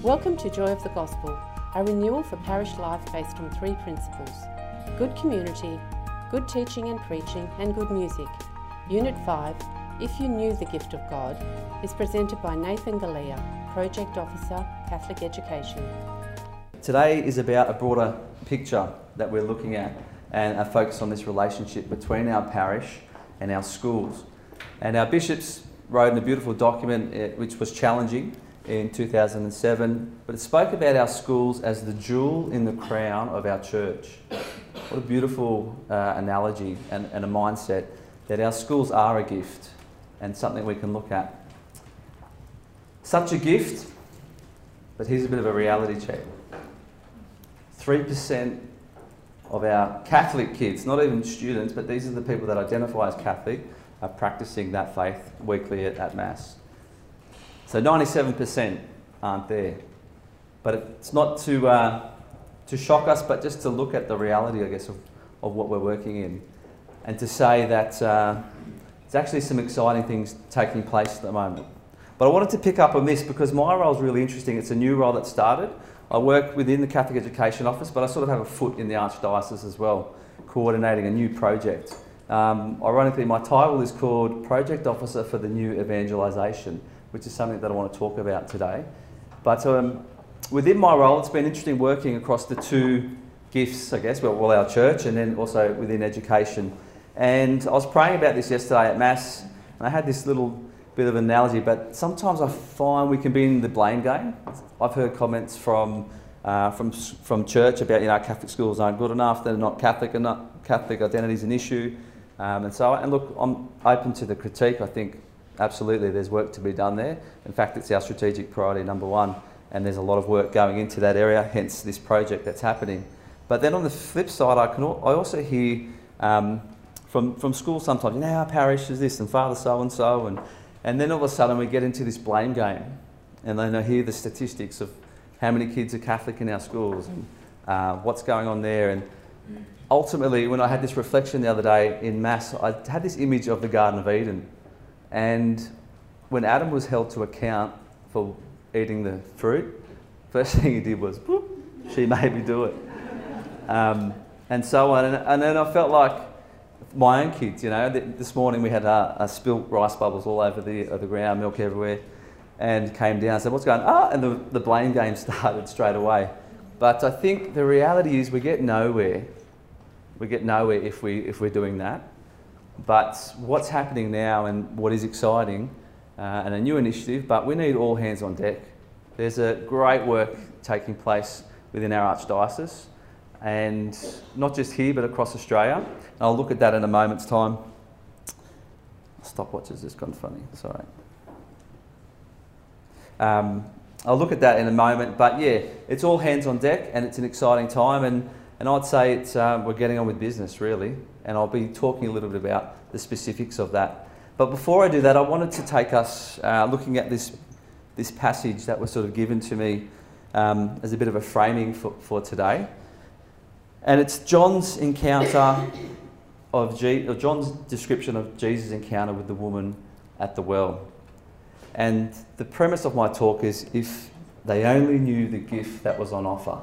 Welcome to Joy of the Gospel, a renewal for parish life based on three principles: good community, good teaching and preaching, and good music. Unit 5, If You Knew the Gift of God, is presented by Nathan Galea, Project Officer, Catholic Education. Today is about a broader picture that we're looking at and a focus on this relationship between our parish and our schools. And our bishops wrote in a beautiful document which was challenging in 2007, but it spoke about our schools as the jewel in the crown of our church. What a beautiful analogy and a mindset that our schools are a gift and something we can look at. Such a gift, but here's a bit of a reality check. 3% of our Catholic kids, not even students, but these are the people that identify as Catholic, are practicing that faith weekly at Mass. So 97% aren't there. But it's not to shock us, but just to look at the reality, I guess, of what we're working in. And to say that there's actually some exciting things taking place at the moment. But I wanted to pick up on this because my role is really interesting. It's a new role that started. I work within the Catholic Education Office, but I sort of have a foot in the Archdiocese as well, coordinating a new project. Ironically, my title is called Project Officer for the New Evangelisation, which is something that I want to talk about today. But within my role, it's been interesting working across the two gifts, I guess, well, our church and then also within education. And I was praying about this yesterday at Mass, and I had this little bit of an analogy, but sometimes I find we can be in the blame game. I've heard comments from church about, Catholic schools aren't good enough, they're not Catholic enough, Catholic identity is an issue. And look, I'm open to the critique. I think absolutely there's work to be done there. In fact, it's our strategic priority number one, and there's a lot of work going into that area, hence this project that's happening. But then on the flip side, I also hear from schools sometimes, our parish is this and Father so-and-so, and then all of a sudden we get into this blame game, and then I hear the statistics of how many kids are Catholic in our schools and what's going on there. And ultimately, when I had this reflection the other day in Mass, I had this image of the Garden of Eden. And when Adam was held to account for eating the fruit, first thing he did was, "Boop, she made me do it." And so on. And then I felt like my own kids, this morning we had spilt rice bubbles all over the ground, milk everywhere, and came down and said, "What's going on?" And the blame game started straight away. But I think the reality is we get nowhere. We get nowhere if we're doing that. But what's happening now and what is exciting, and a new initiative, but we need all hands on deck. There's a great work taking place within our Archdiocese, and not just here but across Australia. And I'll look at that in a moment's time. Stopwatch has just gone funny, sorry. I'll look at that in a moment, but yeah, it's all hands on deck and it's an exciting time, and I'd say it's we're getting on with business really, and I'll be talking a little bit about the specifics of that. But before I do that, I wanted to take us looking at this passage that was sort of given to me as a bit of a framing for today. And it's John's encounter or John's description of Jesus' encounter with the woman at the well. And the premise of my talk is, if they only knew the gift that was on offer.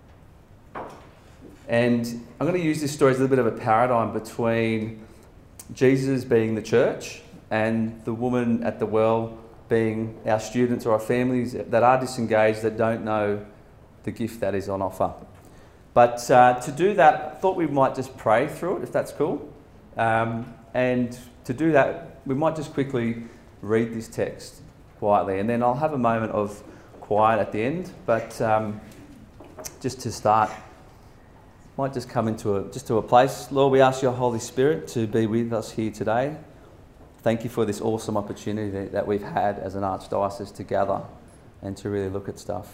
And I'm going to use this story as a little bit of a paradigm between Jesus being the church and the woman at the well being our students or our families that are disengaged, that don't know the gift that is on offer. But to do that, I thought we might just pray through it, if that's cool. And to do that, we might just quickly read this text quietly, and then I'll have a moment of quiet at the end. But just to start, might just come into a place. Lord, we ask your Holy Spirit to be with us here today. Thank you for this awesome opportunity that we've had as an Archdiocese to gather and to really look at stuff.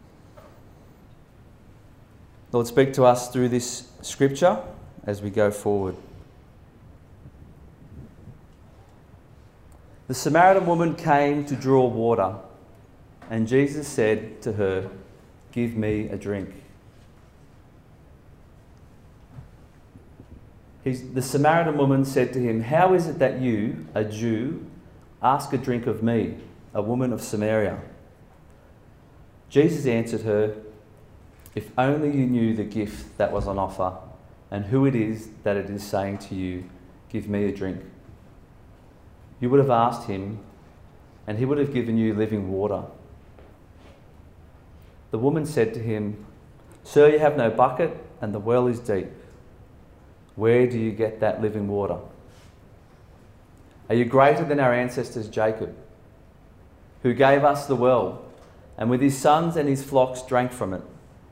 Lord, speak to us through this scripture as we go forward. The Samaritan woman came to draw water, and Jesus said to her, "Give me a drink." The Samaritan woman said to him, "How is it that you, a Jew, ask a drink of me, a woman of Samaria?" Jesus answered her, "If only you knew the gift that was on offer and who it is that it is saying to you, 'Give me a drink,' you would have asked him, and he would have given you living water." The woman said to him, "Sir, you have no bucket, and the well is deep. Where do you get that living water? Are you greater than our ancestors Jacob, who gave us the well, and with his sons and his flocks drank from it?"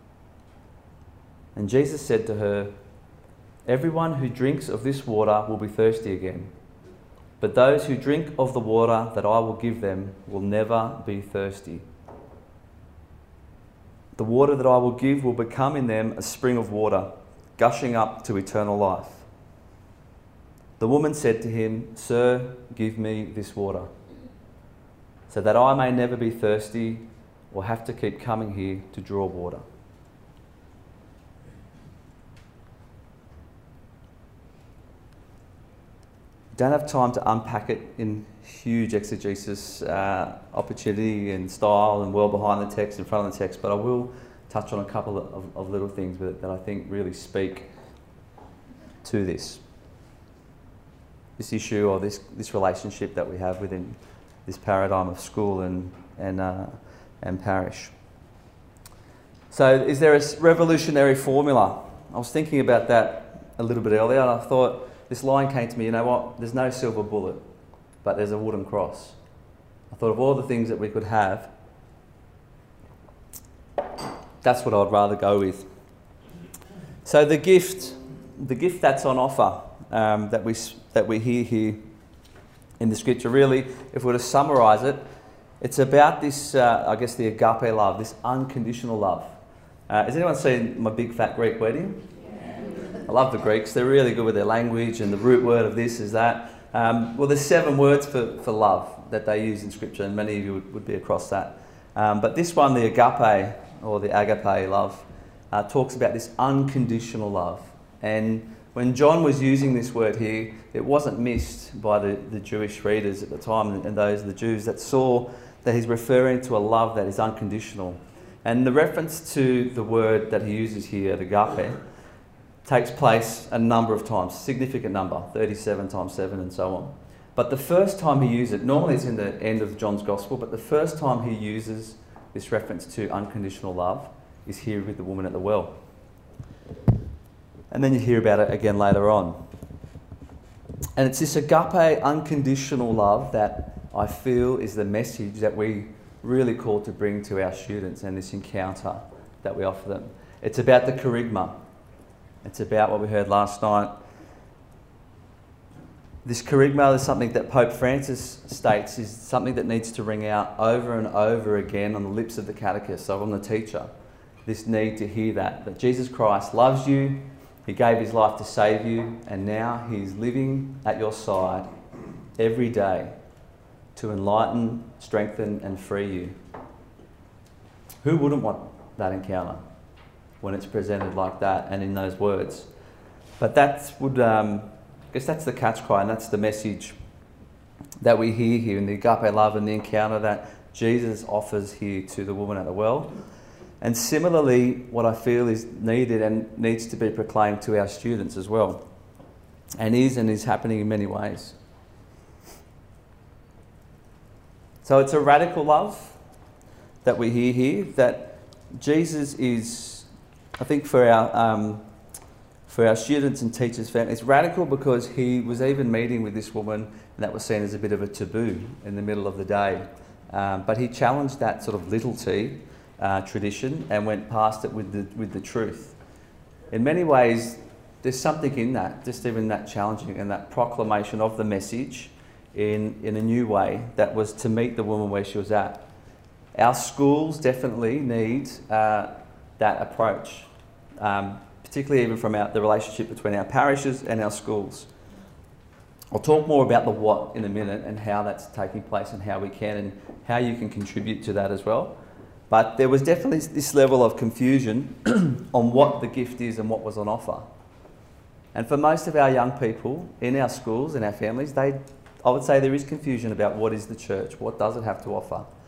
And Jesus said to her, "Everyone who drinks of this water will be thirsty again. But those who drink of the water that I will give them will never be thirsty. The water that I will give will become in them a spring of water, gushing up to eternal life." The woman said to him, "Sir, give me this water, so that I may never be thirsty or have to keep coming here to draw water." Don't have time to unpack it in huge exegesis opportunity and style and well behind the text, in front of the text, but I will touch on a couple of little things that I think really speak to this issue, or this relationship that we have within this paradigm of school and parish. So is there a revolutionary formula? I was thinking about that a little bit earlier, and I thought, this line came to me, you know what, there's no silver bullet, but there's a wooden cross. I thought of all the things that we could have, that's what I'd rather go with. So the gift that's on offer, that we hear here in the scripture, really, if we were to summarise it, it's about this, I guess, the agape love, this unconditional love. Has anyone seen My Big Fat Greek Wedding? I love the Greeks. They're really good with their language, and the root word of this is that. Well, there's 7 words for love that they use in Scripture, and many of you would be across that. But this one, the agape, or the agape love, talks about this unconditional love. And when John was using this word here, it wasn't missed by the Jewish readers at the time, and those of the Jews that saw that he's referring to a love that is unconditional. And the reference to the word that he uses here, agape, takes place a number of times, significant number, 37 times 7 and so on. But the first time he uses it, normally it's in the end of John's Gospel, but the first time he uses this reference to unconditional love is here with the woman at the well. And then you hear about it again later on. And it's this agape, unconditional love that I feel is the message that we really call to bring to our students, and this encounter that we offer them. It's about the kerygma. It's about what we heard last night. This kerygma is something that Pope Francis states is something that needs to ring out over and over again on the lips of the catechist, so on the teacher. This need to hear that Jesus Christ loves you, he gave his life to save you, and now he's living at your side every day to enlighten, strengthen and free you. Who wouldn't want that encounter when it's presented like that and in those words? But I guess that's the catch cry, and that's the message that we hear here in the agape love and the encounter that Jesus offers here to the woman at the well. And similarly, what I feel is needed and needs to be proclaimed to our students as well, and is happening in many ways. So it's a radical love that we hear here, that Jesus is, I think for our students and teachers' family, it's radical because he was even meeting with this woman, and that was seen as a bit of a taboo in the middle of the day. But he challenged that sort of little t tradition and went past it with the truth. In many ways, there's something in that, just even that challenging and that proclamation of the message in a new way that was to meet the woman where she was at. Our schools definitely need that approach, particularly even from the relationship between our parishes and our schools. I'll talk more about the what in a minute and how that's taking place and how we can and how you can contribute to that as well. But there was definitely this level of confusion on what the gift is and what was on offer. And for most of our young people in our schools and our families, I would say there is confusion about what is the church, what does it have to offer.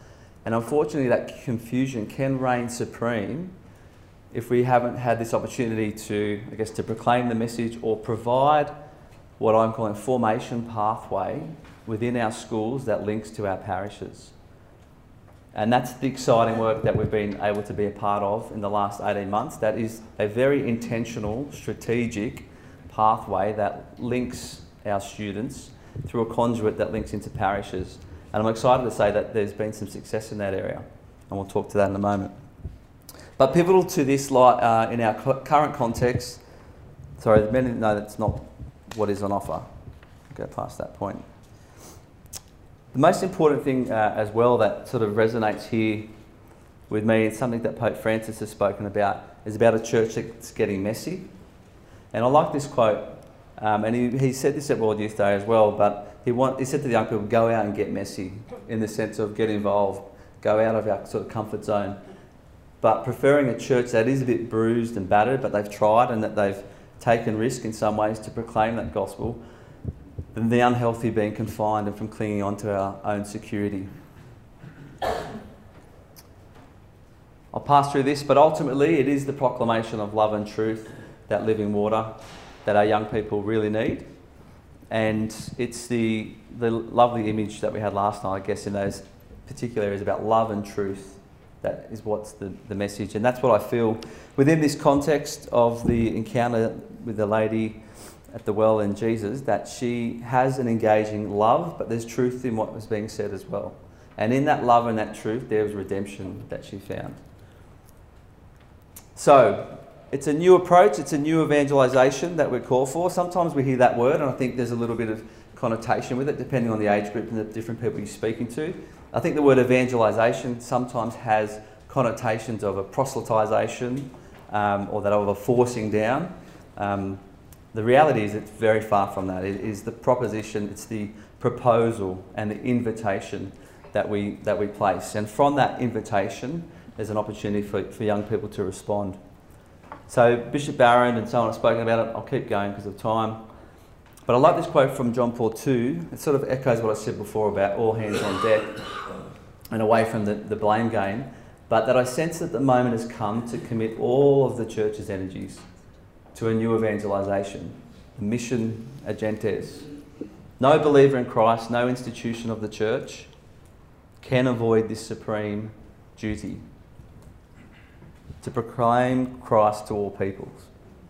And unfortunately, that confusion can reign supreme if we haven't had this opportunity to, I guess, to proclaim the message or provide what I'm calling a formation pathway within our schools that links to our parishes. And that's the exciting work that we've been able to be a part of in the last 18 months. That is a very intentional, strategic pathway that links our students through a conduit that links into parishes. And I'm excited to say that there's been some success in that area. And we'll talk to that in a moment. But pivotal to this in our current context, sorry, many know that's not what is on offer. I'll go past that point. The most important thing as well that sort of resonates here with me is something that Pope Francis has spoken about, is about a church that's getting messy. And I like this quote, and he said this at World Youth Day as well, but he said to the young people, go out and get messy, in the sense of get involved, go out of our sort of comfort zone. But preferring a church that is a bit bruised and battered, but they've tried and that they've taken risk in some ways to proclaim that gospel, than the unhealthy being confined and from clinging on to our own security. I'll pass through this, but ultimately it is the proclamation of love and truth, that living water, that our young people really need. And it's the lovely image that we had last night, I guess, in those particular areas about love and truth. That is what's the message. And that's what I feel within this context of the encounter with the lady at the well in Jesus, that she has an engaging love, but there's truth in what was being said as well. And in that love and that truth, there was redemption that she found. So, it's a new approach, it's a new evangelisation that we call for. Sometimes we hear that word and I think there's a little bit of connotation with it, depending on the age group and the different people you're speaking to. I think the word evangelisation sometimes has connotations of a proselytisation or that of a forcing down. The reality is it's very far from that. It is the proposition, it's the proposal and the invitation that we place. And from that invitation, there's an opportunity for young people to respond. So Bishop Barron and so on have spoken about it. I'll keep going because of time. But I like this quote from John Paul II. It sort of echoes what I said before about all hands on deck and away from the blame game. But that I sense that the moment has come to commit all of the church's energies to a new evangelisation, the mission agentes. No believer in Christ, no institution of the church can avoid this supreme duty to proclaim Christ to all peoples.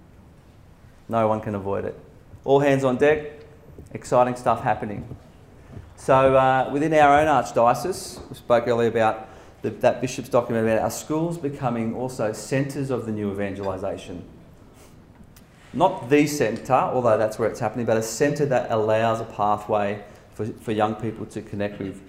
No one can avoid it. All hands on deck, exciting stuff happening. So within our own archdiocese, we spoke earlier about that bishop's document about our schools becoming also centres of the new evangelisation. Not the centre, although that's where it's happening, but a centre that allows a pathway for young people to connect with.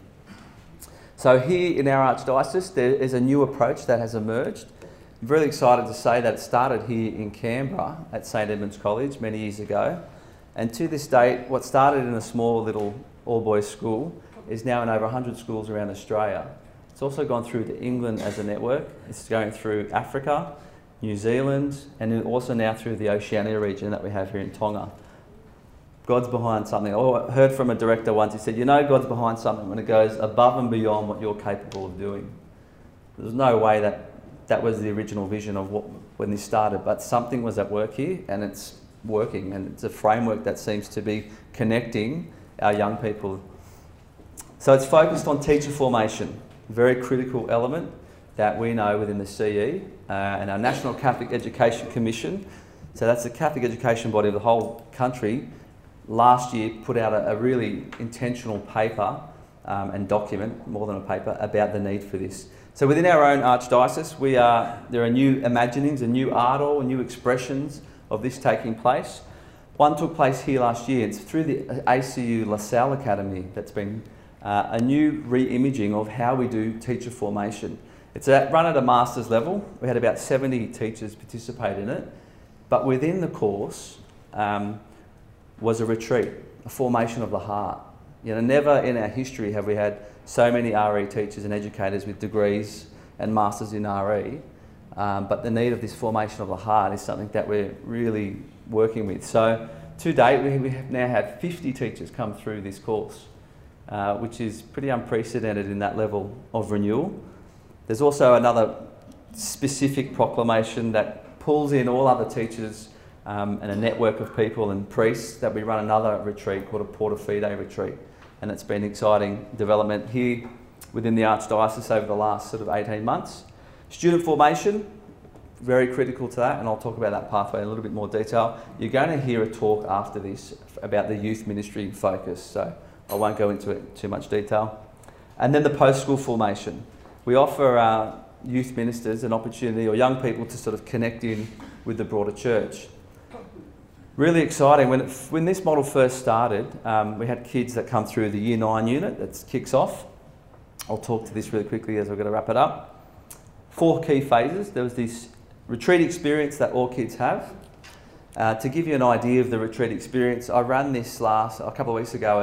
So here in our archdiocese, there is a new approach that has emerged. I'm really excited to say that it started here in Canberra at St Edmund's College many years ago. And to this date, what started in a small little all-boys school is now in over 100 schools around Australia. It's also gone through to England as a network. It's going through Africa, New Zealand, and also now through the Oceania region that we have here in Tonga. God's behind something. I heard from a director once, he said, you know God's behind something when it goes above and beyond what you're capable of doing. There's no way that was the original vision of when this started, but something was at work here and it's working, and it's a framework that seems to be connecting our young people. So it's focused on teacher formation, a very critical element that we know within the CE and our National Catholic Education Commission. So that's the Catholic education body of the whole country. Last year put out a really intentional paper and document, more than a paper, about the need for this. So within our own archdiocese, there are new imaginings and new art or new expressions of this taking place. One took place here last year. It's through the ACU La Salle Academy that's been a new re-imaging of how we do teacher formation. It's run at a master's level. We had about 70 teachers participate in it. But within the course was a retreat, a formation of the heart. You know, never in our history have we had so many RE teachers and educators with degrees and masters in RE. But the need of this formation of the heart is something that we're really working with. So to date, we have now had 50 teachers come through this course. which is pretty unprecedented in that level of renewal. There's also another specific proclamation that pulls in all other teachers and a network of people and priests, that we run another retreat called a Porta Fide retreat. And it's been exciting development here within the Archdiocese over the last sort of 18 months. Student formation, very critical to that, and I'll talk about that pathway in a little bit more detail. You're going to hear a talk after this about the youth ministry focus, so I won't go into it too much detail. And then the post-school formation. We offer youth ministers an opportunity, or young people, to sort of connect in with the broader church. Really exciting. When this model first started, we had kids that come through the Year 9 unit that kicks off. I'll talk to this really quickly as we're going to wrap it up. 4 key phases. There was this retreat experience that all kids have. To give you an idea of the retreat experience, I ran this a couple of weeks ago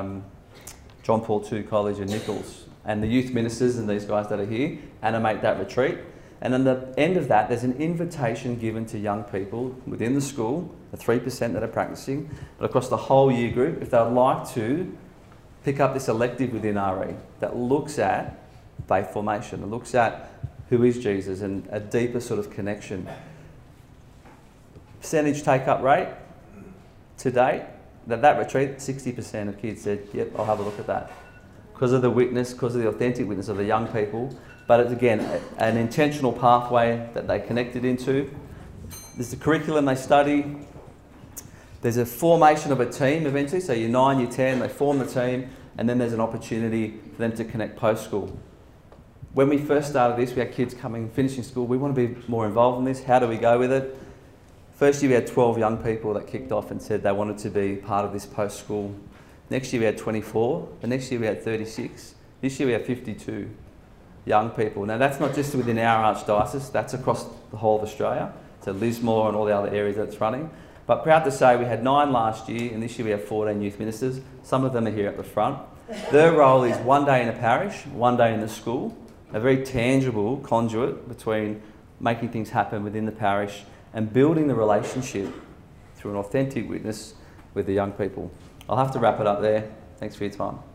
at John Paul II College in Nichols, and the youth ministers and these guys that are here animate that retreat. And at the end of that, there's an invitation given to young people within the school, the 3% that are practicing, but across the whole year group, if they'd like to pick up this elective within RE that looks at faith formation, that looks at who is Jesus and a deeper sort of connection. Percentage take-up rate to date, that retreat, 60% of kids said, yep, I'll have a look at that. Because of the witness, because of the authentic witness of the young people, but it's again an intentional pathway that they connected into. There's the curriculum they study. There's a formation of a team eventually, so year 9, year 10, they form the team, and then there's an opportunity for them to connect post-school. When we first started this, we had kids finishing school. We want to be more involved in this. How do we go with it? First year we had 12 young people that kicked off and said they wanted to be part of this post-school. Next year we had 24. The next year we had 36. This year we have 52 young people. Now that's not just within our Archdiocese, that's across the whole of Australia. So Lismore and all the other areas that it's running. But proud to say we had 9 last year, and this year we have 14 youth ministers. Some of them are here at the front. Their role is 1 day in a parish, 1 day in the school, a very tangible conduit between making things happen within the parish and building the relationship through an authentic witness with the young people. I'll have to wrap it up there. Thanks for your time.